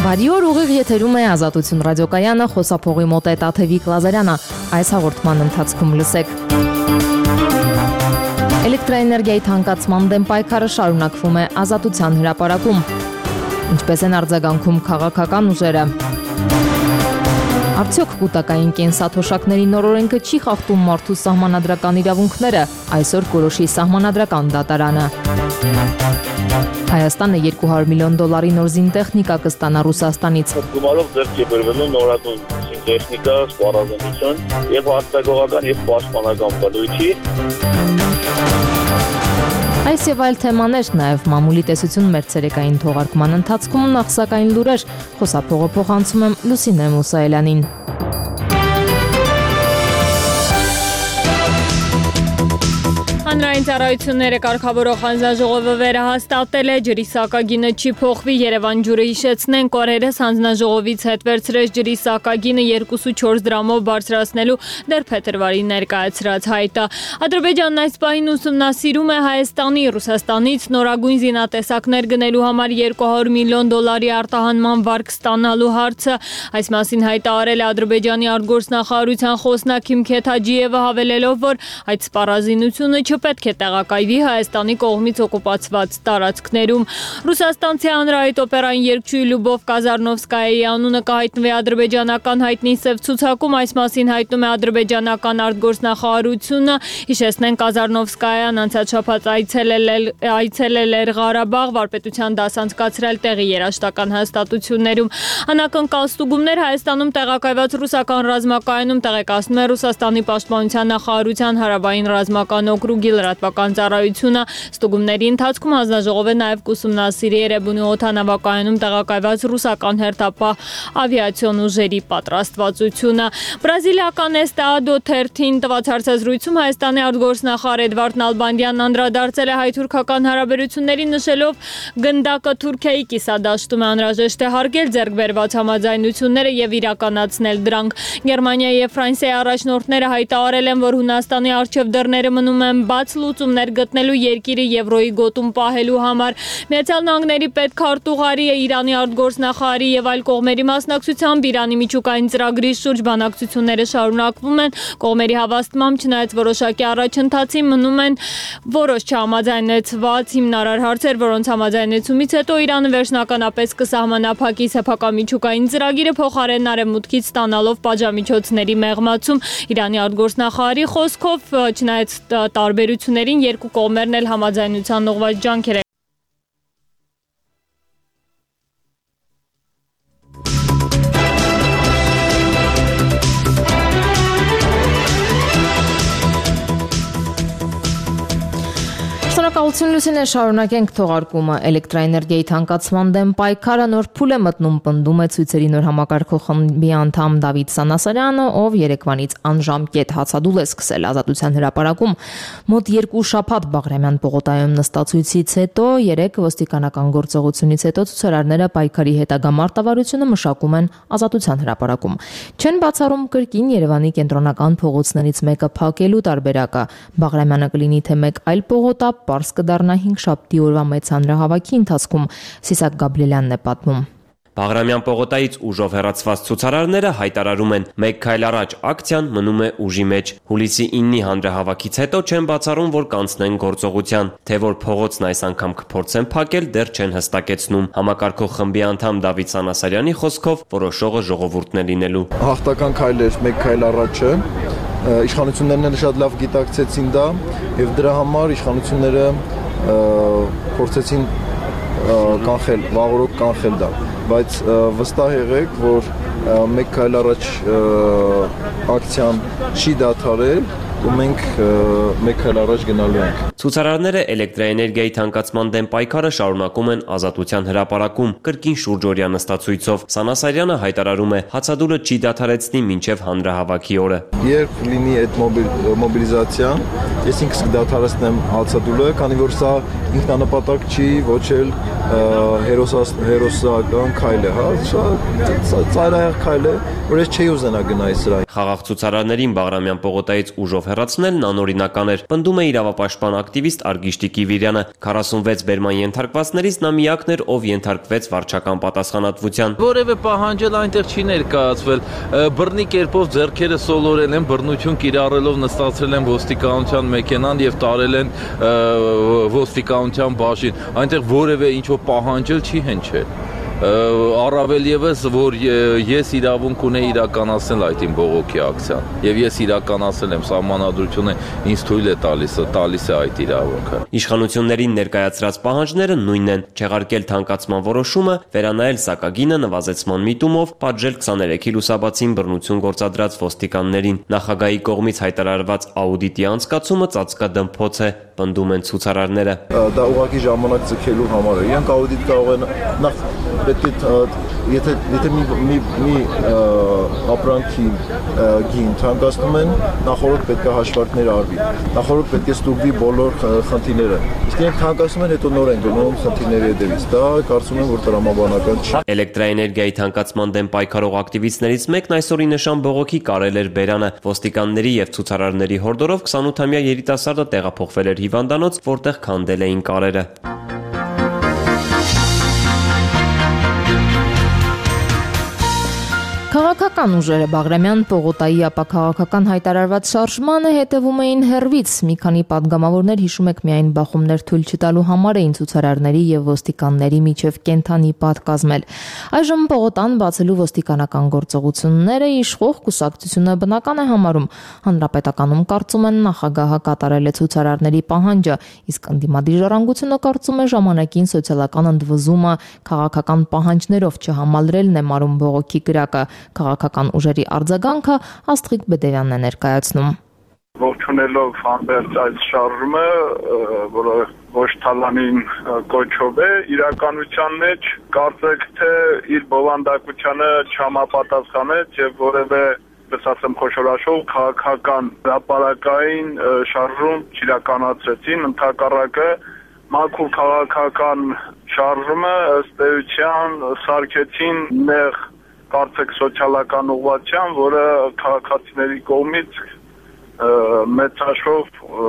Բարի օր, ուղիղ եթերում է Ազատություն ռադիոկայանը, խոսափողի մոտ է Տաթևիկ Լազարյանը։ Այս հաղորդման ընթացքում լսեք. Էլեկտրաէներգիայի թանկացման դեմ պայքարը շարունակվում է Ազատության հրապարակում։ Ինչպես են արձագանքում քաղաքական ուժերը։ Արդյոք կൂട്ടակային կենսաթոշակների նոր օրենքը չի խախտում մարդու սահմանադրական իրավունքները, այսօր կորոշի սահմանադրական դատարանը։ Հայաստանը $200 միլիոն նոր զինտեխնիկա կստանա Ռուսաստանից։ Գումարով ձեռք է բերվելու նորատուն զինտեխնիկա, սպառազինություն եւ արտագողական եւ պաշտպանական բնույթի։ Այս եւ այլ թեմաներ, նաեւ մամուլի տեսություն մեր ցերեկային թողարկման ընթացքում նախ սակայն լուրեր, խոսափողը փոխանցում եմ Լուսինե Մուսայելյանին։ Հանրային ծառայությունները կարգավորող հանձնաժողովը վերահաստատել է, ջրի սակագինը չի փոխվի, Երևան ջուրը հիշեցնենք, օրերս հանձնաժողովից հետ վերցրեց ջրի սակագինը 2.4 դրամով բարձրացնելու դեռ փետրվարի ներկայացրած հայտը։ Ադրբեջանն այս պահին ուսումնասիրում է Հայաստանի, Ռուսաստանից նորագույն զինատեսակներ գնելու համար $200 միլիոն արտահանման վարկ ստանալու հարցը։ Այս մասին հայտը արել է Ադրբեջանի արտգործնախարարության խոսնակ Հիմքեթ Հաջիևը, հավելելով, որ այդ սպառազինությունը չպետք է տեղակայվի Հայաստանի կողմից օկուպացված տարածքներում։ Ռուսաստանցի հանրահայտ օպերային երգչուհի Լյուբով Կազարնովսկայայի անունը կհայտնվի ադրբեջանական հայտնի սև ցուցակում, այս մասին հայտնում է ադրբեջանական արտգործնախարարությունը։ Հիշեցնենք, Կազարնովսկայան անցած շաբաթ այցելել էր Ղարաբաղ, վարպետության դաս անցկացրել տեղի երաժշտական հաստատություններում։ Անակնկալ ստուգումներ Հայաստանում տեղակայված ռուսական ռազմակայանում տեղեկացնում է Ռուսաստանի պաշտպանության նախարարության հարավային ռազմական օկրուգի լրատվական ծառայությունը։ Ստուգումների ընթացքում հանձնաժողովը նաև կուսումնասիրի Էրեբունի օդանավակայանում տեղակայված ռուսական հերթապահ ավիացիոն ուժերի պատրաստվածությունը։ Բրազիլիական Estado թերթին տված հարցազրույցում Հայաստանի արտգործնախարար Էդվարդ Նալբանդյանն անդրադարձել է հայ-թուրքական հարաբերություններին, նշելով գնդակը Թուրքիայի կիսադաշտում է, անհրաժեշտ է հարգել ձեռք բերված համաձայնությունները եւ իրականացնել դրանք։ Գերմանիայի եւ Ֆրանսիայի առաջնորդները հայտարարել են, որ Հունաստանի առջեւ դռները մնում են բաց լուծումներ գտնելու երկիրը եվրոյի գոտում պահելու համար։ Միացյալ Նահանգների պետքարտուղարի, Իրանի արտգործնախարարի եւ այլ կողմերի մասնակցությամբ Իրանի միջուկային ծրագրի շուրջ բանակցությունները շարունակվում են։ Կողմերի հավաստմամբ, չնայած որոշակի առաջընթացի, մնում են որոշ չհամաձայնեցված հիմնարար հարցեր, որոնց համաձայնեցումից հետո Իրանը վերջնականապես կսահմանափակի սեփական միջուկային ծրագիրը, փոխարենն արևմուտքից ստանալով պատժամիջոցների մեղմացում։ Իրանի արտգործնախարարի խոսքով, չնայած տարբերություններին, երկու կողմերն էլ համաձայնության ուղղված ջանքեր Շնորհակալություն Լուսինե, շարունակենք թողարկումը։ Էլեկտրաէներգիայի թանկացման դեմ պայքարը նոր փուլ է մտնում, պնդում է ցույցերի նոր համակարգող խմբի անդամ Դավիթ Սանասարյանը, ով երեկվանից անժամկետ հացադուլ է սկսել Ազատության հրապարակում։ Մոտ 2 շաբաթ Բաղրամյան պողոտայում նստացույցից հետո, 3 ոստիկանական գործողությունից հետո ցուցարարները պայքարի հետագա մարտավարությունը մշակում են Ազատության հրապարակում։ Չեն բացառում կրկին Երևանի կենտրոնական փողոցներից մեկը փակելու տարբերակը։ Բաղրամյանը կլինի թե մեկ այլ պողոտա, պարզ կդառնա 5 շաբթի օրվա մեծ հանրահավաքի ընթացքում, Սիսակ Գաբրիելյանն է պատմում։ Բաղրամյան պողոտայից ուժով հեռացված ցուցարարները հայտարարում են «Մեկ քայլ առաջ» ակցիան մնում է ուժի մեջ։ Հուլիսի 9-ի հանրահավաքից հետո չեն բացառում, որ կանցնեն գործողության, թե որ փողոցն այս անգամ կփորձեն փակել, դեռ չեն հստակեցնում։ Համակարգող խմբի անդամ Դավիթ Սանասարյանի խոսքով որոշողը ժողովուրդն է լինելու։ Հաղթական քայլեր մեկ քայլ առաջը, իշխանություններն էլ շատ լավ գիտակցեցին դա եւ դրա համար իշխանությունները փորձեցին կանխել, վաղօրոք կանխել դա, բայց վստահ եղեք, որ մեկ քայլ առաջ ակցիան չի դադարել ու մենք մեկ քայլ առաջ գնալու ենք։ Ցուցարարները էլեկտրաէներգիայի թանկացման դեմ պայքարը շարունակում են Ազատության հրապարակում կրկին շուրջօրյա նստացույցով։ Սանասարյանը հայտարարում է, հացադուլը չի դադարեցնի մինչև հանրահավաքի օրը։ Երբ լինի այդ մոբիլիզացիան, ես ինքս կդադարեցնեմ հացադուլը, քանի որ սա ինքնանպատակ չի, ոչ էլ հերոսական քայլ է, հա, սա ծայրահեղ քայլ է, որ ես չի ուզենա գնայի սրա։ Խաղաղ ցուցարարներին Բաղրամյան պողոտայից ուժով հեռացնելն անօրինական էր, պնդում է իրավապաշտպան ակտիվիստ Արգիշ Տիկիվիրյանը։ 46 բերման ենթարկվածներից նա միակն էր, ով ենթարկվեց վարչական պատասխանատվության։ Որևէ պահանջել այնտեղ չի ներկայացվել, բռնի կերպով ձեռքերը սոլորել են, բռնություն կիրառելով նստացրել են ոստիկանության մեքենան եւ տարել են ոստիկանության բաժին, այնտեղ որևէ ինչ-որ պահանջել չի հնչել։ Առավել եւս, որ ես իրավունք ունեի իրականացնել այդ իմ բողոքի ակցիան եւ ես իրականացել եմ, սահմանադրությունը ինձ թույլ է տալիս է այդ իրավունքը։ Իշխանություններին ներկայացրած պահանջները նույնն են՝ չեղարկել թանկացման որոշումը, վերանայել սակագինը նվազեցման միտումով, պատժել 23-ի լուսաբացին բռնություն գործադրած ոստիկաններին։ Նախագահի կողմից հայտարարված աուդիտի անցկացումը ծածկադմփոց է, պնդում են ցուցարարները։ Դա ուղղակի ժամանակ ձգելու համար է։ Իրանք աուդիտ կարող են նախ պետք է եթե մի ապրանքի գին թանկացնում են, նախորդ պետք է հաշվարկներ արվի, նախորդ պետք է ստուգվի բոլոր խնդիրները։ Իսկ իրենք թանկացնում են, հետո նոր են գնում խնդիրների հետևից։ Դա կարծում եմ, որ տրամաբանական չի։ Էլեկտրաէներգիայի թանկացման դեմ պայքարող ակտիվիստներից մեկն այսօր ի նշան բողոքի կարել էր բերանը։ Ոստիկանների եւ ցուցարարների հորդորով 28-ամյա երիտասարդը տեղափոխվել էր հիվանդանոց, որտեղ քանդել էին կարերը։ Քաղաքական ուժերը Բաղրամյան պողոտայի ապաքաղաքական հայտարարված շարժմանը հետևում էին հեռվից։ Մի քանի պատգամավորներ, հիշում եք, միայն բախումներ թույլ չտալու համար էին ցուցարարների եւ ոստիկանների միջև կենթանի պատկազմել։ Այժմ պողոտան բացելու ոստիկանական գործողությունները իշխող կուսակցությունը բնական է համարում։ Հանրապետականում կարծում են նախագահը կատարել է ցուցարարների պահանջը, իսկ ընդդիմադիր ժառանգությունը կարծում է ժամանակին սոցիալական ընդվզումը քաղաքական պահանջներով չհամալրելն է մարում բողոքի գրակը։ Քաղաքական ուժերի արձագանքը Աստղիկ Բեդևյանն է ներկայացնում։ Ողջունելով հանդերձ այս շարժումը, որը ոչ թալանին կոչով է, իրականության մեջ կարծեք թե իր բովանդակությանը չհամապատասխանեց եւ որևէ, ասեմ, խոշորաշով քաղաքական հրապարակային շարժում չիրականացրեցին, ընդհակառակը մաքուր քաղաքական շարժումը ըստ էության սարքեցին նեղ կարծեք սոցիալական ուղղվածության, որը քաղաքացիների կողմից մեծ հաշվով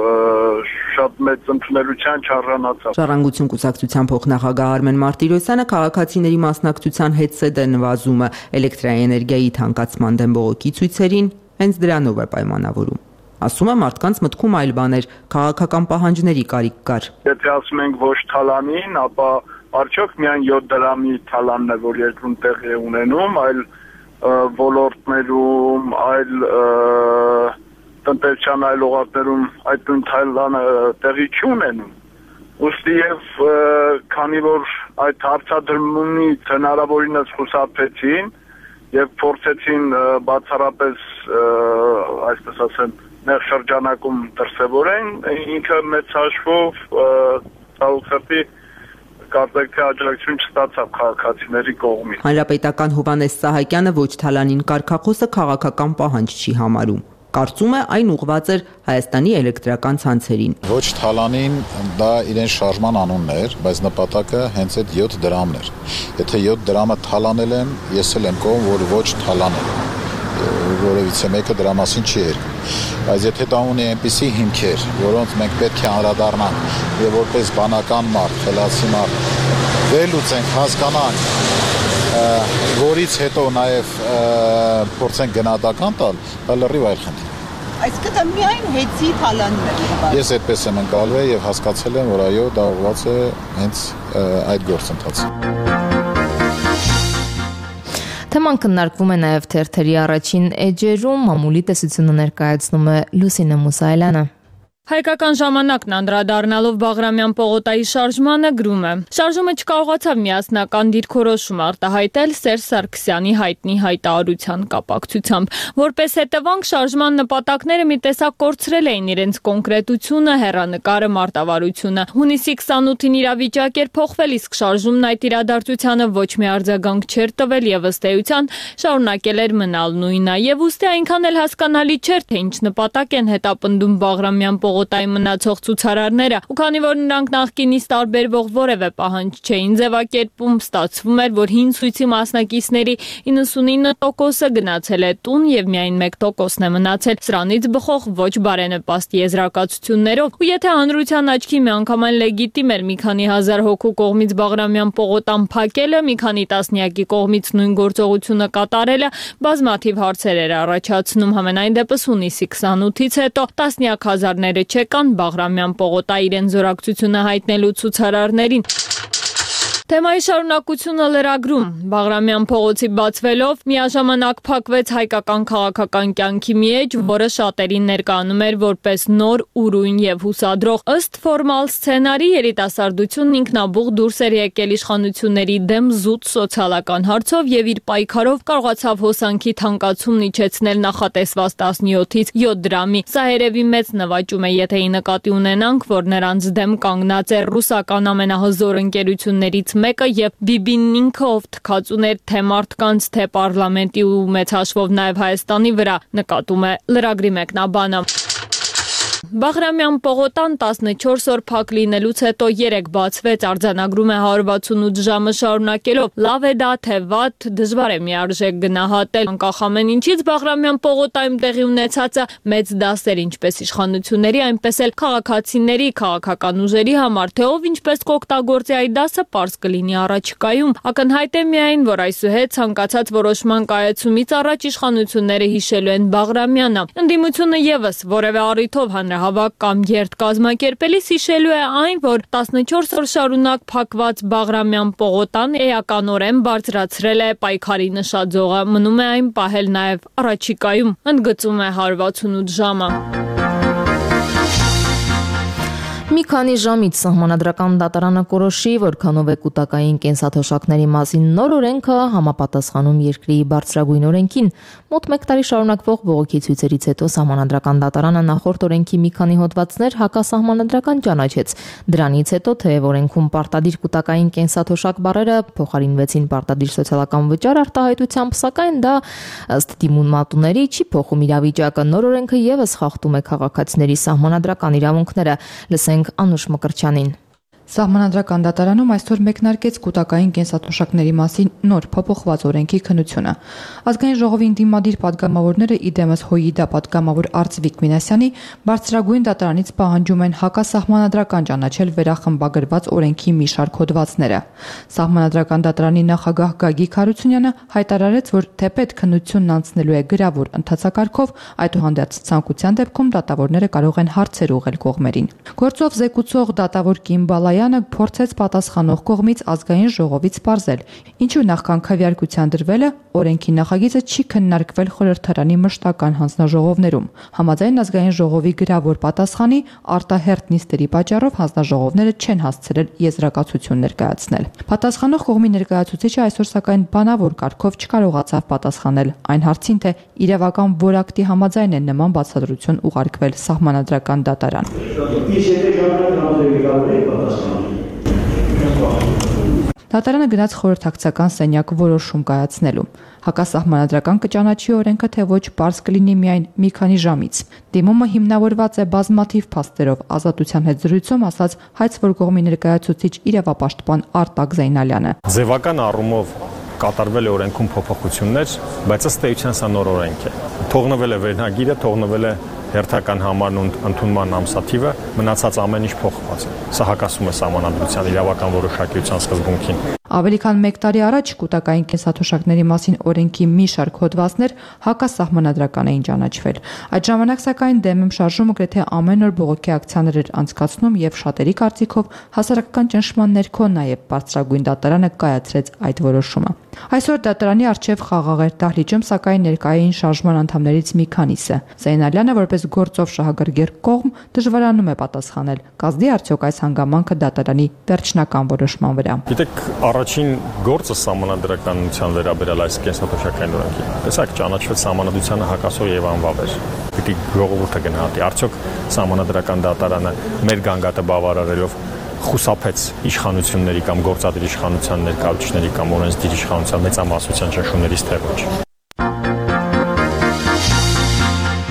շատ մեծ ընդունելության չարժանացավ։ Ժառանգություն կուսակցության փոխնախագահ Արմեն Մարտիրոսյանը քաղաքացիների մասնակցության հետսեդ է նվազումը էլեկտրաէներգիայի թանկացման դեմ բողոքի ցույցերին հենց դրանով է պայմանավորում։ Ասում է մարդկանց մտքում այլ բաներ, քաղաքական պահանջների կարիք կար։ Եթե ասում ենք ոչ թալանին, ապա արդյոք միայն 7 դրամի թալանն է, որ երկրում տեղի է ունենում, այլ ոլորտներում, այլ տնտեսության այլ օղակներում այդ նույն թալանը տեղի չի ունենում։ Ուստի եւ քանի որ այդ հարցադրումից հնարավորինս խուսափեցին եւ փորձեցին բացառապես այսպես ասեմ նեղ շրջանակում դրսևորեն, ինքը մեծ հաշվով ցավոք կարծեք թե աջակցություն չստացավ քաղաքացիների կողմից։ Հանրապետական Հովհաննես Սահակյանը ոչ թալանին կարգախոսը քաղաքական պահանջ չի համարում։ Կարծում է այն ուղղված էր Հայաստանի էլեկտրական ցանցերին։ Ոչ թալանին դա իրեն շարժման անունն էր, բայց նպատակը հենց այդ 7 դրամն էր։ Եթե 7 դրամը թալանել են, ես էլ եմ կողմ, որ ոչ թալանել։ Որևիցե մեկը դրա մասին չի երկում։ Բայց եթե դա ունի այնպիսի հիմքեր, որոնց մենք պետք է անդրադառնանք եւ որպես բանական մարդ, խելացի մարդ, վերլուծենք, հասկանանք, որից հետո նաեւ փորձենք գնահատական տալ, դա լրիվ այլ խնդիր։ Այսինքն դա միայն հեծի թալանն է։ Ես այդպես եմ ընկալվել եւ հասկացել եմ, որ այո, դա ուղղված է հենց այդ գործընթացին։ Թեման քննարկվում է նաև թերթերի առաջին էջերում, մամուլի տեսությունը ներկայացնում է Լուսինե Մուսայելյանը։ Հայկական ժամանակն անդրադառնալով Բաղրամյան պողոտայի շարժմանը գրում է. շարժումը չկարողացավ միասնական դիրքորոշում արտահայտել Սերժ Սարգսյանի հայտնի հայտարարության կապակցությամբ։ Որպես հետևանք շարժման նպատակները մի տեսակ կորցրել էին իրենց կոնկրետությունը, հեռանկարը, մարտավարությունը։ Հունիսի 28-ին իրավիճակ էր փոխվել, իսկ շարժումն այդ իրադարձությանը ոչ մի արձագանք չէր տվել եւ ըստ էության շարունակել էր մնալ նույնը։ Եվ ուստի այնքան էլ հասկանալի չէր, թե ինչ նպատակ են հետապնդում Բաղրամյան պողոտայի պողոտայի մնացող ցուցարարները, ու քանի որ նրանք նախկինից տարբերվող որևէ պահանջ չէին ձևակերպում, ստացվում էր, որ հին ցույցի մասնակիցների 99%-ը գնացել է տուն եւ միայն 1%-ն է մնացել սրանից բխող ոչ բարենպաստ եզրակացություններով, ու եթե հանրության աչքի միանգամայն լեգիտիմ էր մի քանի հազար հոգու կողմից Բաղրամյան պողոտան փակելը, մի քանի տասնյակի կողմից նույն գործողությունը կատարելը բազմաթիվ հարցեր էր առաջացնում, համենայն դեպս հունիսի 28-ից հետո տասնյակ հազարները չեկան Բաղրամյան պողոտա իրեն զորակցությունը հայտնելու ցուցարարներին։ Թեմայի շարունակությունը լրագրում։ Բաղրամյան փողոցի բացվելով միաժամանակ փակվեց հայկական քաղաքական կյանքի մի էջ, որը շատերին ներկայանում էր որպես նոր, ուրույն եւ հուսադրող։ Ըստ ֆորմալ սցենարի երիտասարդությունն ինքնաբուխ դուրս էր եկել իշխանությունների դեմ զուտ սոցիալական հարցով եւ իր պայքարով կարողացավ հոսանքի թանկացումն իջեցնել նախատեսված 17-ից 7 դրամի։ Սա երևի մեծ նվաճում է, եթե ի նկատի ունենանք, որ նրանց դեմ կանգնած է ռուսական ամենահզոր ընկերություններից մեկը եւ Բիբին ինքը ով թքած ուներ թե մարդկանց, թե պարլամենտի ու մեծ հաշվով նաեւ Հայաստանի վրա, նկատում է լրագրի մեկնաբանը։ Բաղրամյան պողոտան 14 օր փակ լինելուց հետո 3 բացվեց, արձանագրում է 168 ժամը շարունակելով։ Լավ է դա, թե վատ, դժվար է միարժեք գնահատել։ Անկախ ամեն ինչից Բաղրամյան պողոտայում տեղի ունեցածը մեծ դաս էր ինչպես իշխանությունների, այնպես էլ քաղաքացիների, քաղաքական ուժերի համար, թե ով ինչպես կօգտագործի այդ դասը, պարզ կլինի առաջիկայում։ Ակնհայտ է միայն, որ այսուհետ ցանկացած որոշման կայացումից առաջ իշխանությունները հիշելու են Բաղրամյանը։ Ընդդիմությունը եւս որևէ առիթով հանրահավաք կամ երթ կազմակերպելիս հիշելու է այն, որ 14 օր շարունակ փակված Բաղրամյան պողոտան էականորեն բարձրացրել է պայքարի նշաձողը, մնում է այն պահել նաև առաջիկայում, ընդգծում է 168 ժամը։ Մի քանի ժամից Սահմանադրական դատարանը կորոշի, որքանով է կուտակային կենսաթոշակների մասին նոր օրենքը համապատասխանում երկրի բարձրագույն օրենքին։ Մոտ 1 տարի շարունակվող բողոքի ցույցերից հետո Սահմանադրական դատարանը նախորդ օրենքի մի քանի հոդվածներ հակասահմանադրական ճանաչեց։ Դրանից հետո թեև օրենքում պարտադիր կուտակային կենսաթոշակ բառերը փոխարինվեցին պարտադիր սոցիալական վճար արտահայտությամբ, սակայն դա ըստ դիմումատուների չի փոխում իրավիճակը։ Նոր օրենքը եւս խախտում է քաղաքացիների սահմանադրական իրավունքները։ Լսենք Անուշ Մկրտչյանին։ Սահմանադրական դատարանում այսօր մեկնարկեց կուտակային կենսաթոշակների մասին նոր փոփոխված օրենքի քննությունը։ Ազգային ժողովի դիմադիր պատգամավորները իդեմս ՀՅԴ պատգամավոր Արծվիկ Մինասյանի բարձրագույն դատարանից պահանջում են հակասահմանադրական ճանաչել վերախմբագրված օրենքի մի շարք հոդվածները։ Սահմանադրական դատարանի նախագահ Գագիկ Հարությունյանը հայտարարեց, որ թեպետ քննությունն անցնելու է գրավոր ընթացակարգով, այդուհանդերձ ցանկության դեպքում դատավորները կարող են հարցեր ուղղել կողմերին։ Գործով զեկուցող դատավոր Կիմ Բալայանը փորձեց պատասխանող կողմից ազգային ժողովից պարզել, ինչու նախքան քվեարկության դրվելը օրենքի նախագիծը չի քննարկվել խորհրդարանի մշտական հանձնաժողովներում։ Համաձայն ազգային ժողովի գրավոր պատասխանի արտահերթ նիստերի պատճառով հանձնաժողովները չեն հասցրել եզրակացություն ներկայացնել։ Պատասխանող կողմի ներկայացուցիչը այսօր սակայն բանավոր կարգով չկարողացավ պատասխանել այն հարցին, թե իրավական որակտի համաձայն է նման բացատրություն ուղարկվել Սահմանադրական դատարան։ Դատարանը գնաց խորհրդակցական սենյակ որոշում կայացնելու։ Հակասահմանադրական կճանաչի օրենքը, թե ոչ, պարզ կլինի միայն մի քանի ժամից։ Դիմումը հիմնավորված է բազմաթիվ փաստերով, Ազատության հետ զրույցում ասաց հայցվոր կողմի ներկայացուցիչ իրավապաշտպան Արտակ Զեյնալյանը։ Ձևական առումով կատարվել է օրենքում փոփոխություններ, բայց ըստ էության սա նոր օրենք է։ Թողնվել է վերնագիրը, թողնվել է հերթական համարն ու ընդունման ամսաթիվը, մնացած ամեն ինչ փոխված է։ Սա հակասում է Սահմանադրության իրավական որոշակիության սկզբունքին։ Ավելի քան 1 տարի առաջ կուտակային կենսաթոշակների մասին օրենքի մի շարք հոդվածներ հակասահմանադրական էին ճանաչվել։ Այդ ժամանակ սակայն ԴՄ շարժումը գրեթե ամեն օր բողոքի ակցիաներ էր անցկացնում եւ շատերի կարծիքով հասարակական ճնշման ներքո նաեւ բարձրագույն դատարանը կայացրեց այդ որոշումը։ Այսօր դատարանի առջև խաղաղ էր դահլիճում, սակայն ներկայային շարժման անդամներից մի քանիսը։ Զեյնալյանը որպես գործով շահագրգիռ կողմ դժվարանում է պատասխանել։ Կազդի արդյոք այս հանգամանքը դատարանի վերջնական որոշման վրա։ Գիտեք, առաջին գործը Սահմանադրականության վերաբերյալ այս կենսաթոշակային օրենքի։ Տեսակ ճանաչվեց Սահմանադրությանը հակասող եւ անվավեր։ Պիտի ժողովուրդը գնահատի, արդյոք Սահմանադրական դատարանը մեր գանգատը բավարարելով խուսափեց իշխանությունների կամ գործադիր իշխանության ներկայացուցիչների կամ օրենսդիր իշխանության մեծամասնության ճնշումներից թե ոչ։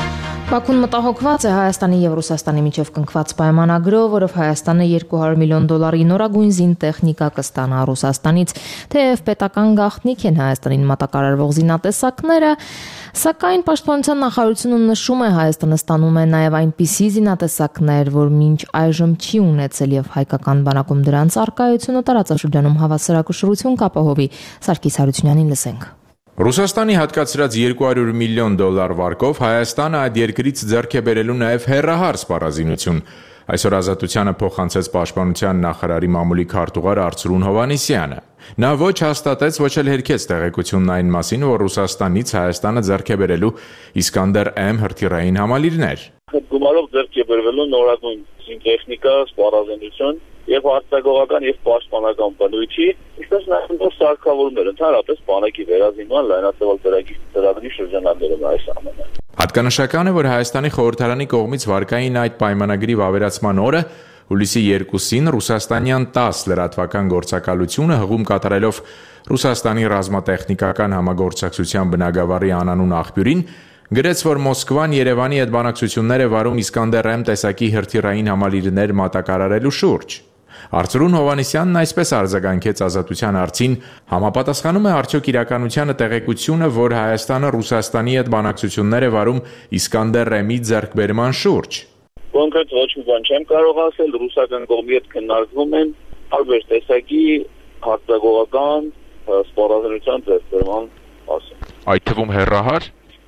Բաքուն մտահոգված է Հայաստանի եւ Ռուսաստանի միջև կնքված պայմանագրով, որով Հայաստանը $200 միլիոն նորագույն զինտեխնիկա կստանա Ռուսաստանից, թեև պետական գաղտնիք են Հայաստանին մատակարարվող զինատեսակները, սակայն Պաշտպանության նախարարությունը նշում է Հայաստանը ստանում է նաեւ այնպիսի զինատեսակներ, որ մինչ այժմ չի ունեցել եւ հայկական բանակում դրանց առկայությունը տարածաշրջանում հավասարակշռություն կապահովի։ Սարգիս Հարությունյանին լսենք։ Ռուսաստանի հատկացրած $200 միլիոն վարկով Հայաստանը այդ երկրից ձեռք է բերելու նաև հեռահար սպառազինություն։ Այսօր Ազատությանը փոխանցեց Պաշտպանության նախարարի մամուլի քարտուղար Արծրուն Հովհաննիսյանը։ Նա ոչ հաստատեց, ոչ էլ հերքեց տեղեկությունն այն մասին, որ Ռուսաստանից Հայաստանը ձեռք է բերելու Իսկանդեր-M հրթիռային համալիրներ։ Գումարով ձեռք է բերվելու նորագույն զինտեխնիկա, սպառազինություն եւ արտագողական եւ պաշտպանական բնույթի, ինչպես նաեւ սարքավորումներ, ընդհանրապես բանակի վերազինման լայնածավալ ծրագրի շրջանակներում այս ամենը։ Հատկանշական է, որ Հայաստանի խորհրդարանի կողմից վարկային այդ պայմանագրի վավերացման օրը հուլիսի 2-ին ռուսաստանյան 10 լրատվական գործակալությունը հղում կատարելով Ռուսաստանի ռազմատեխնիկական համագործակցության բնագավառի անանուն աղբյուրին գրեց, որ Մոսկվան Երևանի հետ բանակցություններ է վարում Իսկանդեր-M տեսակի հրթիռային համալիրներ մատակարարելու շուրջ։ Արծրուն Հովհաննիսյանն այսպես արձագանքեց Ազատության հարցին, համապատասխանում է արդյոք իրականությանը տեղեկությունը, որ Հայաստանը Ռուսաստանի հետ բանակցություններ է վարում Իսկանդեր-M-ի ձեռքբերման շուրջ։ Կոնկրետ ոչ մի բան չեմ կարող ասել, ռուսական կողմի հետ քննարկվում են տարբեր տեսակի հարձակողական սպառազինության ձեռքբերման մասին։ Այդ թվում հեռահար։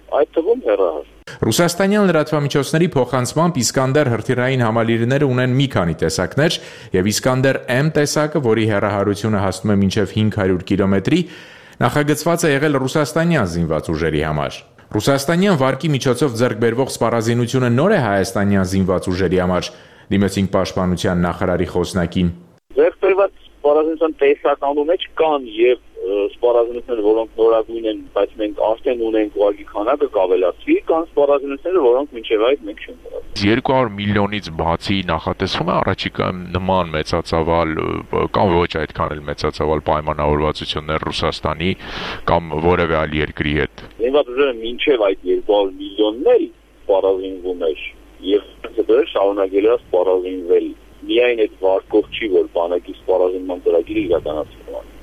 Ռուսաստանյան լրատվամիջոցների փոխանցմամբ Իսկանդեր հրթիռային համալիրները ունեն մի քանի տեսակներ եւ Իսկանդեր-M տեսակը, որի հեռահարությունը հասնում է մինչեւ 500 կիլոմետրի, նախագծված է եղել ռուսաստանյան զինված ուժերի համար։ Ռուսաստանյան վարկի միջոցով ձեռք բերվող սպառազինությունը նոր է հայաստանյան զինված ուժերի համար, դիմեցինք Պաշտպանության նախարարի խոսնակին։ Ձեռք բերված սպառազինության տեսականու մեջ կան եւ սպառազինություններ, որոնք նորագույն են, բայց մենք արդեն ունենք ուղղակի քանակը կավելացվի, կան սպառազինություններ, որոնք մինչև այդ մենք չունենք։ 200 միլիոնից բացի նախատեսվում է առաջիկայում նման մեծածավալ կամ ոչ այդքան էլ մեծածավալ պայմանավորվածություններ Ռուսաստանի կամ որևէ այլ երկրի հետ։ Զինված ուժերը մինչև այդ 200 միլիոններ սպառազինվում էր եւ հետո շարունակելու է սպառազինվել։ Միայն այդ վարկով չի, որ բանակի սպառազինման ծրագիրը իրականացվում է։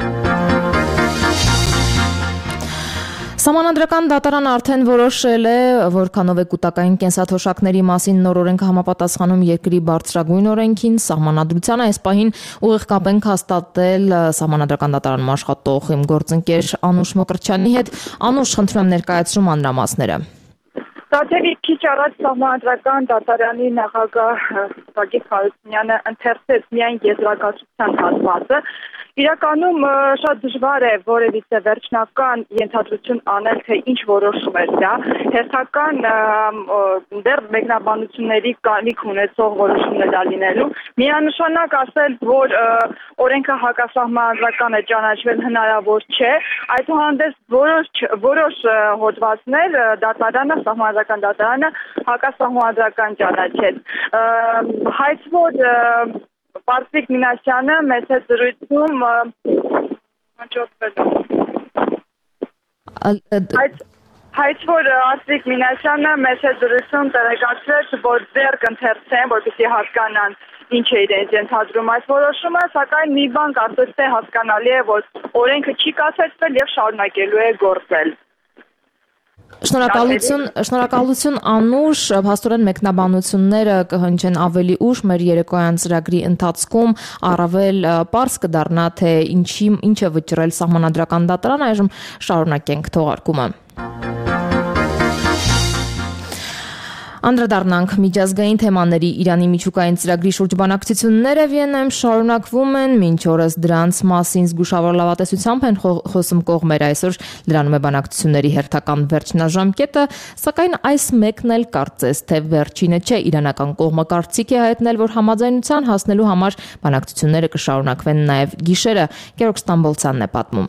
Սահմանադրական դատարան արդեն որոշել է, որքանով է կուտակային կենսաթոշակների մասին նոր օրենքը համապատասխանում երկրի բարձրագույն օրենքին, սահմանադրությանը այս պահին ուղիղ կապ ենք հաստատել Սահմանադրական դատարանում աշխատող իմ գործընկեր Անուշ Մոկրչյանի հետ։ Անուշ, խնդրում եմ ներկայացրու մանրամասները։ Դատերի քիչ առաջ Սահմանադրական դատարանի նախագահ Սարգիս Հարությունյանը ընթերցեց միայն եզրակացության հատվածը։ Իրականում շատ դժվար է որևիցե վերջնական ենթադրություն անել, թե ինչ որոշում է դա։ Հերթական դեռ մեկնաբանությունների կարիք ունեցող որոշումն է դա լինելու։ Միանշանակ ասել, որ օրենքը հակասահմանադրական է ճանաչվել հնարավոր չէ, այդուհանդերձ որոշ հոդվածներ դատարանը, Սահմանադրական դատարանը հակասահմանադրական ճանաչեց։ Հայց որ Պարսիկ Մինասյանը մեծ է զրույցում Հայց որ Պարսիկ Մինասյանը մեծ է զրույցում տեղեկացրեց, որ դեռ կընթերցեն, որպեսզի հասկանան ինչ է իրենց ենթադրում այս որոշումը, սակայն մի բան կարծես թե հասկանալի է, որ օրենքը չի կասեցվել եւ շարունակելու է գործել։ Շնորհակալություն Անուշ, փաստորեն մեկնաբանությունները կհնչեն ավելի ուշ մեր երեկոյան ծրագրի ընթացքում, առավել պարզ կդառնա, թե ինչ է վճռել Սահմանադրական դատարանը, այժմ շարունակենք թողարկումը։ Անդրադառնանք միջազգային թեմաների Իրանի միջուկային ծրագրի շուրջ բանակցությունները Վիեննայում շարունակվում են, մինչ օրս դրանց մասին զգուշավոր լավատեսությամբ են խոսում կողմերը, այսօր դրանում է բանակցությունների հերթական վերջնաժամկետը, սակայն այս մեկն էլ կարծես թե վերջինը չէ, իրանական կողմը կարծիք է հայտնել, որ համաձայնության հասնելու համար բանակցությունները կշարունակվեն նաև գիշերը, Գեորգ Ստամբոլցյանն է պատմում։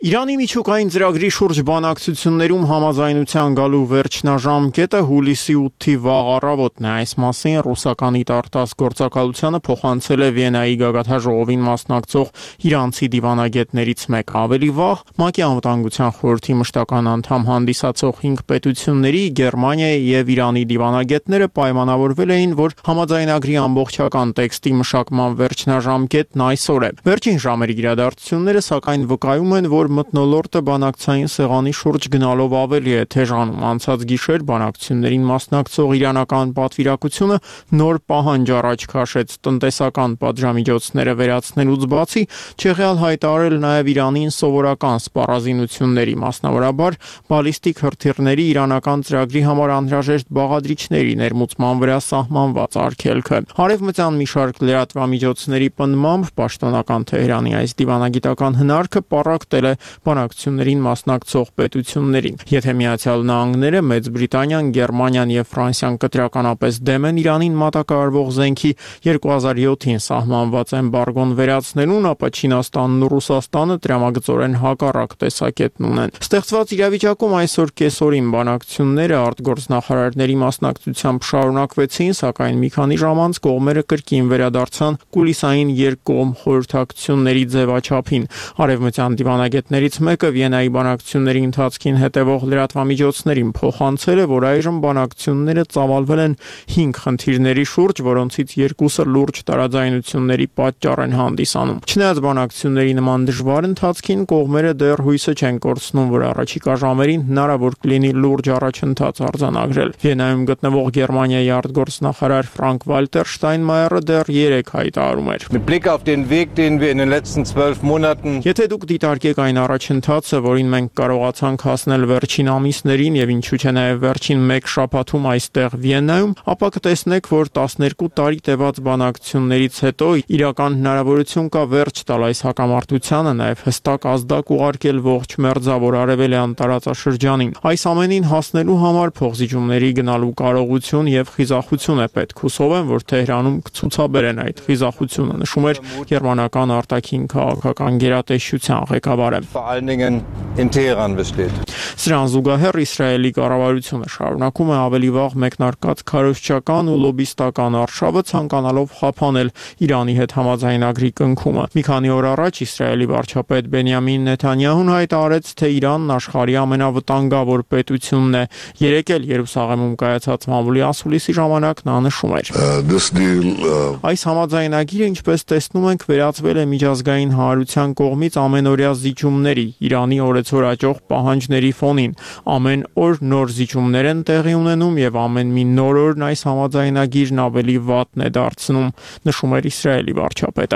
Իրանի միջուկային ծրագրի շուրջ բանակցություններում համաձայնության գալու վերջնաժամկետը հուլիսի 8-ի վաղ առավոտն է։ Այս մասին ռուսականի Տարտաս գործակալությանը փոխանցել է Վիեննայի գագաթաժողովին մասնակցող իրանցի դիվանագետներից մեկը։ Ավելի վաղ ՄԱԿ-ի անվտանգության խորհրդի մշտական անդամ հանդիսացող 5 պետությունների Գերմանիայի եւ Իրանի դիվանագետները պայմանավորվել էին, որ համաձայնագրի ամբողջական տեքստի մշակման վերջնաժամկետն այսօր է։ Վերջին ժամերի իրադարձությունները սակայն վկայում են, որ մթնոլորտը բանակցային սեղանի շուրջ գնալով ավելի է թեժանում։ Անցած գիշեր բանակցություններին մասնակցող իրանական պատվիրակությունը նոր պահանջ առաջ քաշեց տնտեսական պատժամիջոցները վերացնելուց բացի, չեղյալ հայտարարել նաև Իրանին սովորական սպառազինությունների, մասնավորաբար բալիստիկ հրթիռների իրանական ծրագրի համար անհրաժեշտ բաղադրիչների ներմուծման վրա սահմանված արգելքը։ Արևմտյան մի շարք լրատվամիջոցների պնդմամբ պաշտոնական Թեհրանի այս դիվանագիտական հնարքը պառակտել է բանակցություններին մասնակցող պետություններին։ Եթե Միացյալ Նահանգները, Մեծ Բրիտանիան, Գերմանիան եւ Ֆրանսիան կտրականապես դեմ են Իրանին մատակարարվող զենքի 2007-ին սահմանված էմբարգոն վերացնելուն, ապա Չինաստանն ու Ռուսաստանը տրամագծորեն հակառակ տեսակետն ունեն։ Ստեղծված իրավիճակում այսօր կեսօրին բանակցությունները արտգործնախարարների մասնակցությամբ շարունակվեցին, սակայն մի քանի ժամ անց կողմերը կրկին վերադարձան կուլիսային երկկողմ խորհրդակցությունների ձևաչափին։ Արևմտյան դիվանագետներից մեկը Վիեննայի բանակցությունների ընթացքին հետևող լրատվամիջոցներին փոխանցել է, որ այժմ բանակցությունները ծավալվել են 5 խնդիրների շուրջ, որոնցից 2-ը լուրջ տարաձայնությունների պատճառ են հանդիսանում։ Չնայած բանակցությունների նման դժվար ընթացքին կողմերը դեռ հույսը չեն կորցնում, որ առաջիկա ժամերին հնարավոր կլինի լուրջ առաջընթաց արձանագրել։ Վիեննայում գտնվող Գերմանիայի արտգործնախարար Ֆրանկ Վալտեր Շտայնմայերը դեռ 3 հայտարարում էր։ Եթե դուք դիտարկեք այն առաջընթացը, որին մենք կարողացանք հասնել վերջին ամիսներին եւ ինչու՞ չէ նաեւ վերջին 1 շաբաթում այստեղ Վիեննայում, ապա կտեսնեք, որ 12 տարի տևած բանակցություններից հետո իրական հնարավորություն կա վերջ տալ այս հակամարտությանը, նաեւ հստակ ազդակ ուղարկել ողջ մերձավոր արևելյան տարածաշրջանին։ Այս ամենին հասնելու համար փոխզիջումների գնալու կարողություն եւ խիզախություն է պետք։ Հուսով եմ, որ Թեհրանում կցուցաբերեն այդ խիզախությունը, նշում էր գերմանական արտաքին քաղաքական գերատեսչության ղեկավարը։ Սրան զուգահեռ Իսրայելի կառավարությունը շարունակում է ավելի վաղ մեկնարկած քարոզչական ու լոբիստական արշավը ցանկանալով խափանել Իրանի հետ համաձայնագրի կնքումը։ Մի քանի օր առաջ Իսրայելի վարչապետ Բենյամին Նեթանյահուն հայտարարեց, թե Իրանն աշխարհի ամենավտանգավոր պետությունն է։ Երեկ էլ Երուսաղեմում կայացած մամուլի ասուլիսի ժամանակ նա նշում էր. Այս համաձայնագիրը, ինչպես տեսնում ենք, վերածվել է միջազգային հանրության կողմից ամենօրյա զիջումների, Իրանի օրեցօր աճող պահանջների ֆոնին։ Ամեն օր նոր զիջումներ են տեղի ունենում եւ ամեն մի նոր օրն այս համաձայնագիրն ավելի վատն է դարձնում, նշում էր Իսրայելի վարչապետը։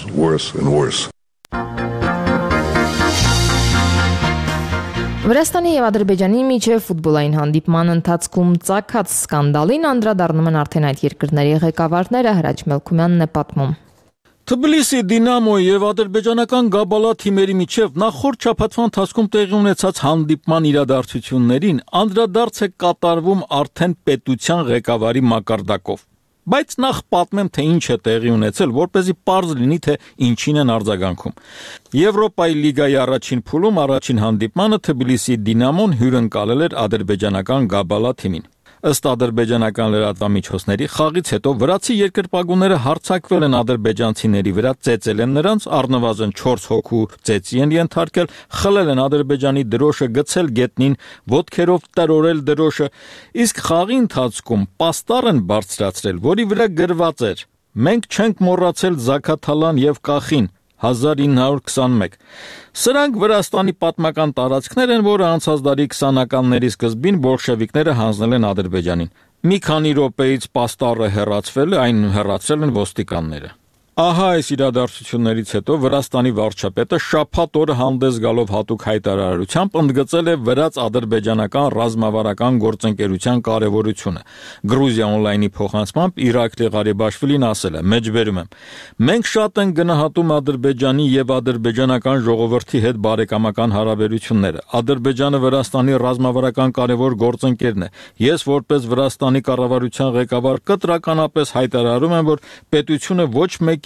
Վրաստանի եւ Ադրբեջանի միջև ֆուտբոլային հանդիպման ընթացքում ծագած սկանդալին անդրադառնում են արդեն այդ երկրների ղեկավարները, Հրաչ Մելքումյանն է պատմում։ Թբիլիսի Դինամո եւ ադրբեջանական Գաբալա թիմերի միջև նախորդ շաբաթվա ընթացքում տեղի ունեցած հանդիպման իրադարձություններին անդրադարձ է կատարվում արդեն պետության ղեկավարի մակարդակով։ Բայց նախ պատմեմ, թե ինչ է տեղի ունեցել, որպեսզի պարզ լինի, թե ինչին են արձագանքում։ Եվրոպայի լիգայի առաջին փուլում առաջին հանդիպմանը Թբիլիսի Դինամոն հյուրընկալել էր ադրբեջանական Գաբալա թիմին։ Ըստ ադրբեջանական լրատվամիջոցների խաղից հետո վրացի երկրպագուները հարձակվել են ադրբեջանցիների վրա, ծեծել են նրանց, առնվազն 4 հոգու ծեծի են ենթարկել, խլել են ադրբեջանի դրոշը, գցել գետնին, ոտքերով տրորել դրոշը, իսկ խաղի ընթացքում պաստառ են բարձրացրել, որի վրա գրված էր. «Մենք չենք մոռացել Զաքաթալան եւ Կախին» 1921։ Սրանք Վրաստանի պատմական տարածքներ են, որը անցած դարի 20-ականների սկզբին բոլշևիկները հանձնել են Ադրբեջանին։ Մի քանի րոպեից պաստառը հեռացվել է, այն հեռացրել են ոստիկանները։ Ահա այս իրադարձություններից հետո Վրաստանի վարչապետը շաբաթ օրը հանդես գալով հատուկ հայտարարությամբ ընդգծել է վրաց-ադրբեջանական ռազմավարական գործընկերության կարևորությունը։ Գրուզիա օնլայնի փոխանցմամբ Իրաքլի Ղարիբաշվիլին ասել է. «Մեջբերում եմ. մենք շատ ենք գնահատում Ադրբեջանի եւ ադրբեջանական ժողովրդի հետ բարեկամական հարաբերությունները։ Ադրբեջանը Վրաստանի ռազմավարական կարևոր գործընկերն է։ Ես որպես Վրաստանի կառավարության ղեկավար կտրականապես հայտարարում եմ, որ պետությունը ոչ մեկի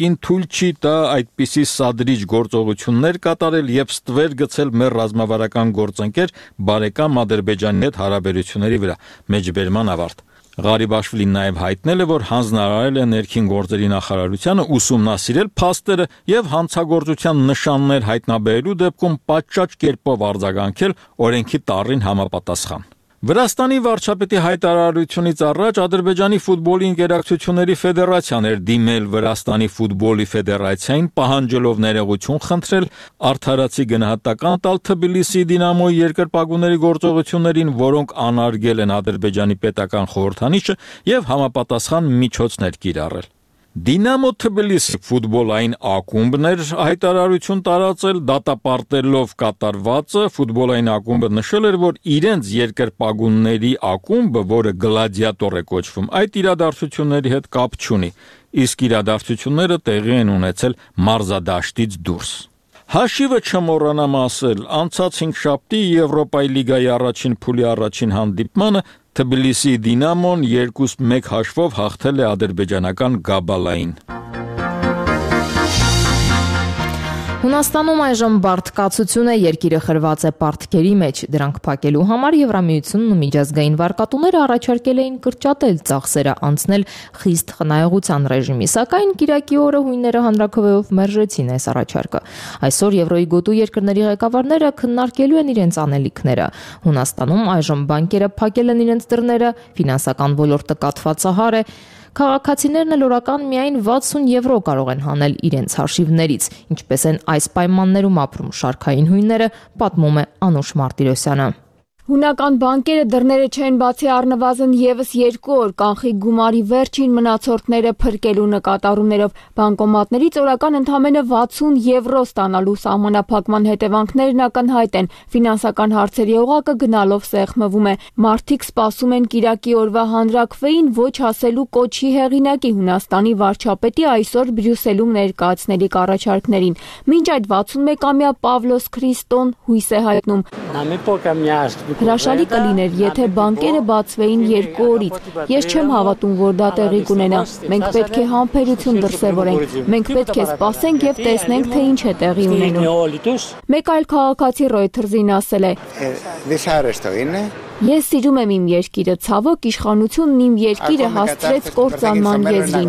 կին թույլ չի տա այդպիսի սադրիչ գործողություններ կատարել եւ ստվեր գցել մեր ռազմավարական գործընկեր բարեկամ Ադրբեջանի հետ հարաբերությունների վրա։ Մեջբերման ավարտ։ Ղարիբաշվիլին նաև հայտնել է, որ հանձնարարել է ներքին գործերի նախարարությանը ուսումնասիրել փաստերը եւ հանցագործության նշաններ հայտնաբերելու դեպքում պատշաճ կերպով արձագանքել օրենքի տառին համապատասխան։ Վրաստանի վարչապետի հայտարարությունից առաջ Ադրբեջանի ֆուտբոլի ինտերակցիաների ֆեդերացիան էր դիմել Վրաստանի ֆուտբոլի ֆեդերացիային պահանջելով ներողություն խնդրել արդարացի գնահատական տալ Թբիլիսի Դինամոյի երկրպագուների գործողություններին, որոնք անարգել են Ադրբեջանի պետական խորհրդանիշը եւ համապատասխան միջոցներ կիրառել։ Դինամո Թբիլիսի ֆուտբոլային ակումբն էր հայտարարություն տարածել դատապարտելով կատարվածը։ Ֆուտբոլային ակումբը նշել էր, որ իրենց երկրպագունների ակումբը, որը գլադիատոր է կոչվում, այդ իրադարձությունների հետ կապ չունի, իսկ իրադարձությունները տեղի են ունեցել մարզադաշտից դուրս։ Հաշիվը չմոռանամ ասել, անցած 5 շաբթի Եվրոպայի լիգայի առաջին փուլի առաջին հանդիպմանը Թբիլիսի Դինամոն 2-1 հաշվով հաղթել է ադրբեջանական Գաբալային։ Հունաստանում այժմ բարդկացություն է, երկիրը խրված է պարտքերի մեջ, դրանք փակելու համար Եվրամիությունն ու միջազգային վարկատուները առաջարկել էին կրճատել ծախսերը, անցնել խիստ խնայողության ռեժիմի, սակայն կիրակի օրը հույնները հանրաքվեով մերժեցին այս առաջարկը։ Այսօր Եվրոյի գոտու երկրների ղեկավարները քննարկելու են իրենց անելիքները։ Հունաստանում այժմ բանկերը փակել են իրենց դռները, ֆինանսական ոլորտը կաթվածահար է։ Քաղաքացիներն էլ օրական միայն 60 եվրո կարող են հանել իրենց հաշիվներից, ինչպես են այս պայմաններում ապրում շարքային հույնները, պատմում է Անուշ Մարտիրոսյանը։ Հունական բանկերը դռները չեն բացի առնվազն եւս 2 օր կանխիկ գումարի վերջին մնացորդները փրկելու նկատառումներով բանկոմատներից օրական ընդամենը 60 եվրո ստանալու սահմանափակման հետևանքներն ակնհայտ են։ Ֆինանսական հարցերի օղակը գնալով սեղմվում է։ Մարդիկ սպասում են կիրակի օրվա հանրաքվեին ոչ ասելու կոչի հեղինակի Հունաստանի վարչապետի այսօր Բրյուսելում ներկայացնելիք առաջարկներին։ Մինչ այդ 61-ամյա Պավլոս Քրիստոն հույս է հայտնում։ Հրաշալի կլիներ, եթե բանկերը բացվեին 2 օրից։ Ես չեմ հավատում, որ դա տեղի կունենա։ Մենք պետք է համբերություն դրսևորենք։ Մենք պետք է սպասենք եւ տեսնենք, թե ինչ է տեղի ունենում։ Մեկ այլ քաղաքացի Reuters-ին ասել է. Ես սիրում եմ իմ երկիրը, ցավոք իշխանությունն իմ երկիրը հասցրեց կործանման եզրին։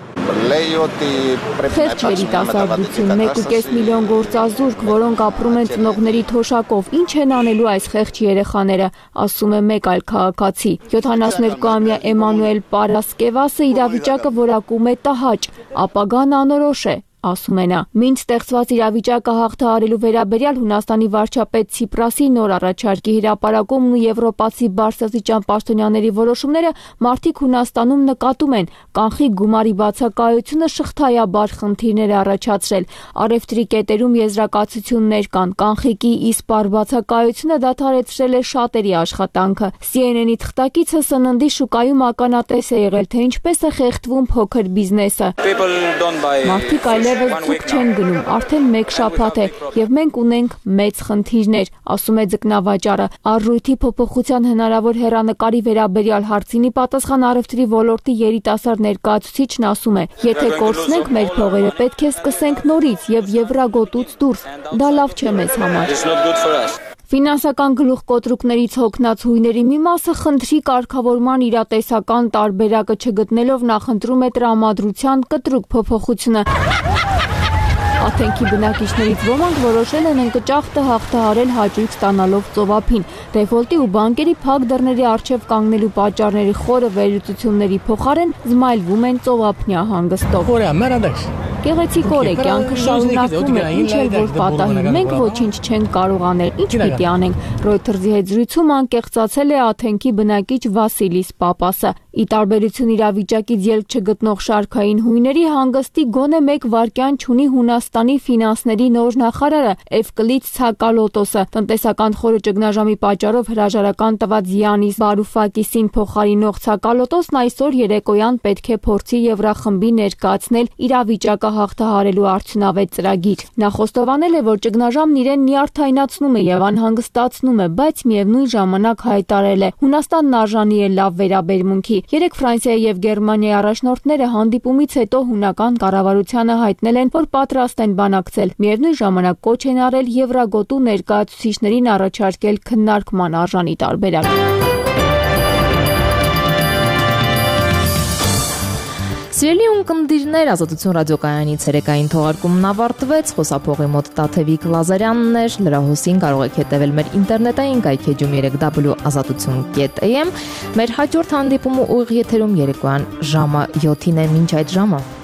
Խեղճ երիտասարդություն, 1.5 միլիոն գործազուրկ, որոնք ապրում են ծնողների թոշակով, ինչ են անելու այս խեղճ երեխաները, ասում է մեկ այլ քաղաքացի։ 72-ամյա Էմանուել Պարասկևասը իրավիճակը որակում է տհաճ, ապագան անորոշ է, ասում է նա։ Մինչ ստեղծված իրավիճակը հաղթահարելու վերաբերյալ Հունաստանի վարչապետ Ցիպրասի նոր առաջարկի հրապարակումն ու եվրոպացի բարձրաստիճան պաշտոնյաների որոշումները մարդիկ Հունաստանում նկատում են կանխիկ գումարի բացակայությունը շղթայաբար խնդիրներ է առաջացրել։ Առևտրի կետերում եզրակացություններ կան, կանխիկի իսպառ բացակայությունը դադարեցրել է շատերի աշխատանքը։ CNN-ի թղթակիցը սննդի շուկայում ականատես է եղել, թե ինչպես է խեղդվում փոքր բիզնեսը։ Մարդիկ այլևս ձուկ չեն գնում, արդեն 1 շաբաթ է եւ մենք ունենք մեծ խնդիրներ, ասում է ձկնավաճառը։ Առույթի փոփոխության հնարավոր հեռանկարի վերաբերյալ հարցինի պատասխան առևտրի ոլորտի երիտասարդ ներկայացուցիչն ասում է. եթե կորցնենք մեր փողերը, պետք է սկսենք նորից եւ եվրագոտուց դուրս։ Դա լավ չէ մեզ համար։ Ֆինանսական գլուխկոտրուկներից հոգնած հույների մի մասը խնդրի կարգավորման իրատեսական տարբերակը չգտնելով նախընտրում է տրամադրության կտրուկ փոփոխությունը։ Աթենքի բնակիչներից ոմանք որոշել են ընկճախտը հաղթահարել հաճույք ստանալով ծովափին։ Դեֆոլտի ու բանկերի փակ դռների առջև կանգնելու պատճառների խորը վերլուծությունների փոխարեն զմայլվում են ծովափնյա հանգստով։ Գեղեցիկ օր է, կյանքը շարունակվում է, ինչ էլ որ պատահի, մենք ոչինչ չենք կարող անել, ինչ պիտի անենք։ Reuters-ի հետ զրույցում անկեղծացել է Աթենքի բնակիչ Վասիլիս Պապասը։ Ի տարբերություն իրավիճակից ելք չգտնող շարքային հույների հանգստի գոնե մեկ վայրկյան չունի Հունաստանի ֆինանսների նոր նախարարը Էվկլիդ Ցակալոտոսը։ Տնտեսական խորը ճգնաժամի պատճառով պատճառով հրաժարական տված Յանիս Բարուֆակիսին փոխարինող Ցակալոտոսն այսօր երեկոյան պետք է փորձի Եվրախմբի ներկայացնել իրավիճակը հաղթահարելու արդյունավետ ծրագիր։ Նա խոստովանել է, որ ճգնաժամն իրեն նյարդայնացնում է եւ անհանգստացնում է, բայց միևնույն ժամանակ հայտարարել է. Հունաստանն արժանի է լավ վերաբերմունքի։ Երեք Ֆրանսիայի եւ Գերմանիայի առաջնորդները հանդիպումից հետո հունական կառավարությանը հայտնել են, որ պատրաստ են բանակցել։ Միևնույն ժամանակ կոչ են արել Եվրագոտու ներկայացուցիչներին առաջարկել քննարկման արժանի տարբերակ։ Սիրելի ունկնդիրներ, Ազատություն ռադիոկայանի ցերեկային թողարկումն ավարտվեց։ Խոսափողի մոտ Տաթևիկ Լազարյանն էր, լրահոսին կարող եք հետևել մեր ինտերնետային կայքեջում 3w.azatutun.am։ Մեր հաջորդ հանդիպումը ուղիղ եթերում երեկոյան ժամը 7-ին է, մինչ այդ ժամը։